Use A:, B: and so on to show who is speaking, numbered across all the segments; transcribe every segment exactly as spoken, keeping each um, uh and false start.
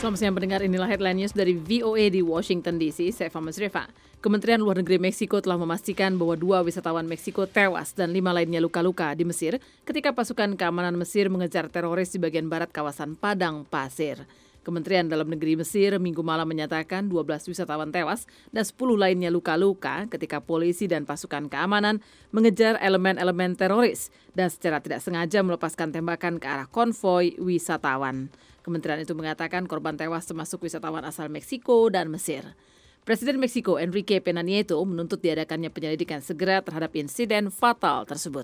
A: Selamat siang pendengar, inilah headline news dari V O A di Washington D C. Saya Fama Zrefa. Kementerian Luar Negeri Meksiko telah memastikan bahwa dua wisatawan Meksiko tewas dan lima lainnya luka-luka di Mesir ketika pasukan keamanan Mesir mengejar teroris di bagian barat kawasan Padang Pasir. Kementerian Dalam Negeri Mesir minggu malam menyatakan dua belas wisatawan tewas dan sepuluh lainnya luka-luka ketika polisi dan pasukan keamanan mengejar elemen-elemen teroris dan secara tidak sengaja melepaskan tembakan ke arah konvoi wisatawan. Kementerian itu mengatakan korban tewas termasuk wisatawan asal Meksiko dan Mesir. Presiden Meksiko Enrique Pena Nieto menuntut diadakannya penyelidikan segera terhadap insiden fatal tersebut.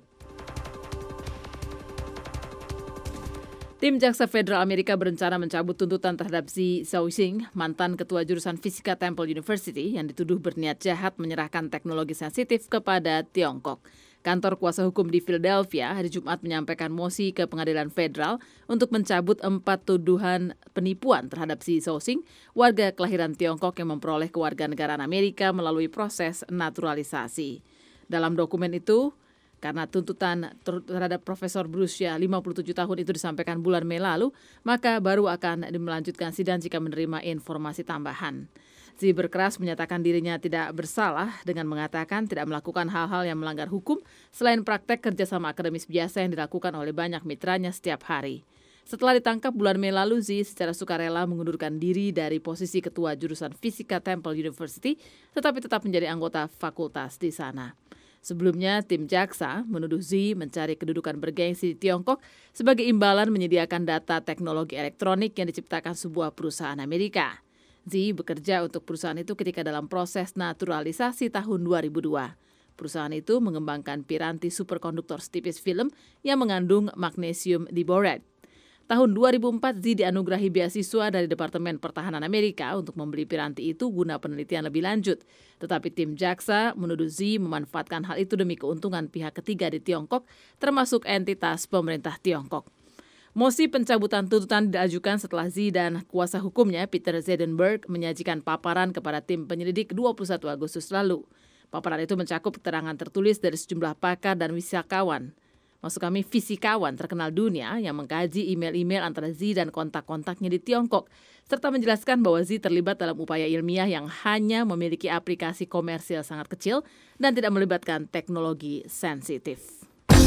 A: Tim Jaksa Federal Amerika berencana mencabut tuntutan terhadap Zi Shaoxing, mantan ketua jurusan Fisika Temple University yang dituduh berniat jahat menyerahkan teknologi sensitif kepada Tiongkok. Kantor kuasa hukum di Philadelphia hari Jumat menyampaikan mosi ke pengadilan federal untuk mencabut empat tuduhan penipuan terhadap Zi Shaoxing, warga kelahiran Tiongkok yang memperoleh kewarganegaraan Amerika melalui proses naturalisasi. Dalam dokumen itu, karena tuntutan terhadap Profesor berusia lima puluh tujuh tahun itu disampaikan bulan Mei lalu, maka baru akan melanjutkan sidang jika menerima informasi tambahan. Zi berkeras menyatakan dirinya tidak bersalah dengan mengatakan tidak melakukan hal-hal yang melanggar hukum selain praktek kerjasama akademis biasa yang dilakukan oleh banyak mitranya setiap hari. Setelah ditangkap bulan Mei lalu, Zi secara sukarela mengundurkan diri dari posisi ketua jurusan Fisika Temple University, tetapi tetap menjadi anggota fakultas di sana. Sebelumnya, tim jaksa menuduh Zi mencari kedudukan bergengsi di Tiongkok sebagai imbalan menyediakan data teknologi elektronik yang diciptakan sebuah perusahaan Amerika. Zi bekerja untuk perusahaan itu ketika dalam proses naturalisasi tahun dua ribu dua. Perusahaan itu mengembangkan piranti superkonduktor setipis film yang mengandung magnesium diborate. Tahun dua ribu empat, Zi dianugerahi beasiswa dari Departemen Pertahanan Amerika untuk membeli piranti itu guna penelitian lebih lanjut. Tetapi tim jaksa menuduh Zi memanfaatkan hal itu demi keuntungan pihak ketiga di Tiongkok, termasuk entitas pemerintah Tiongkok. Mosi pencabutan tuntutan diajukan setelah Zi dan kuasa hukumnya Peter Zedenberg menyajikan paparan kepada tim penyelidik dua puluh satu Agustus lalu. Paparan itu mencakup keterangan tertulis dari sejumlah pakar dan wisakawan, maksud kami fisikawan terkenal dunia yang mengkaji email-email antara Zi dan kontak-kontaknya di Tiongkok, serta menjelaskan bahwa Zi terlibat dalam upaya ilmiah yang hanya memiliki aplikasi komersil sangat kecil dan tidak melibatkan teknologi sensitif.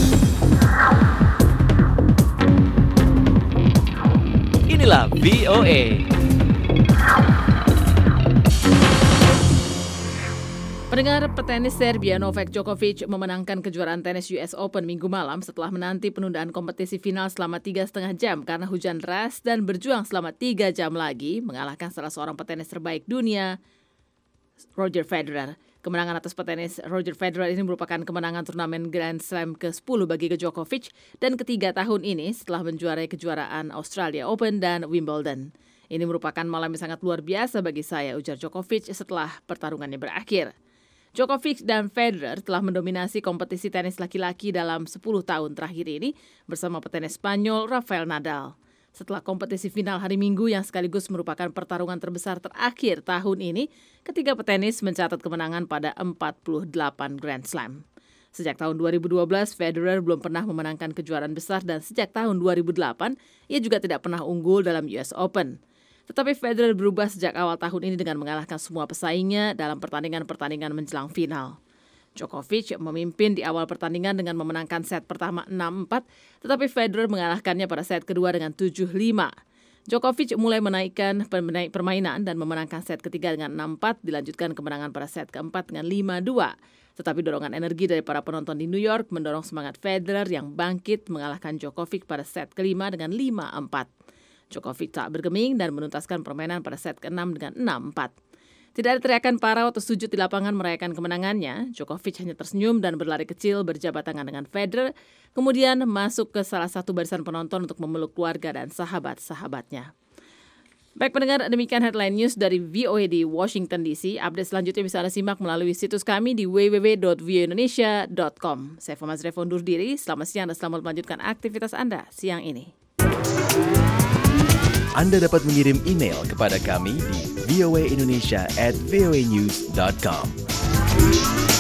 B: Inilah V O A.
A: Pendengar, petenis Serbia Novak Djokovic memenangkan kejuaraan tenis U S Open minggu malam setelah menanti penundaan kompetisi final selama tiga setengah jam karena hujan deras dan berjuang selama tiga jam lagi mengalahkan salah seorang petenis terbaik dunia, Roger Federer. Kemenangan atas petenis Roger Federer ini merupakan kemenangan turnamen Grand Slam ke sepuluh bagi Djokovic dan ketiga tahun ini setelah menjuarai kejuaraan Australia Open dan Wimbledon. Ini merupakan malam yang sangat luar biasa bagi saya, ujar Djokovic setelah pertarungannya berakhir. Djokovic dan Federer telah mendominasi kompetisi tenis laki-laki dalam sepuluh tahun terakhir ini bersama petenis Spanyol Rafael Nadal. Setelah kompetisi final hari Minggu yang sekaligus merupakan pertarungan terbesar terakhir tahun ini, ketiga petenis mencatat kemenangan pada empat puluh delapan Grand Slam. Sejak tahun dua ribu dua belas, Federer belum pernah memenangkan kejuaraan besar dan sejak tahun dua ribu delapan, ia juga tidak pernah unggul dalam U S Open. Tetapi Federer berubah sejak awal tahun ini dengan mengalahkan semua pesaingnya dalam pertandingan-pertandingan menjelang final. Djokovic memimpin di awal pertandingan dengan memenangkan set pertama enam empat, tetapi Federer mengalahkannya pada set kedua dengan tujuh lima. Djokovic mulai menaikkan permainan dan memenangkan set ketiga dengan enam empat, dilanjutkan kemenangan pada set keempat dengan lima dua. Tetapi dorongan energi dari para penonton di New York mendorong semangat Federer yang bangkit mengalahkan Djokovic pada set kelima dengan lima empat. Djokovic tak bergeming dan menuntaskan permainan pada set keenam dengan enam empat. Tidak ada teriakan parau atau sujud di lapangan merayakan kemenangannya. Djokovic hanya tersenyum dan berlari kecil berjabat tangan dengan Federer, kemudian masuk ke salah satu barisan penonton untuk memeluk keluarga dan sahabat-sahabatnya. Baik pendengar, demikian headline news dari V O A di Washington D C. Update selanjutnya bisa Anda simak melalui situs kami di w w w dot v o indonesia dot com. Saya Fama Zrefa undur diri. Selamat siang dan selamat melanjutkan aktivitas Anda siang ini.
B: Anda dapat mengirim email kepada kami di v o a indonesia at v o a news dot com.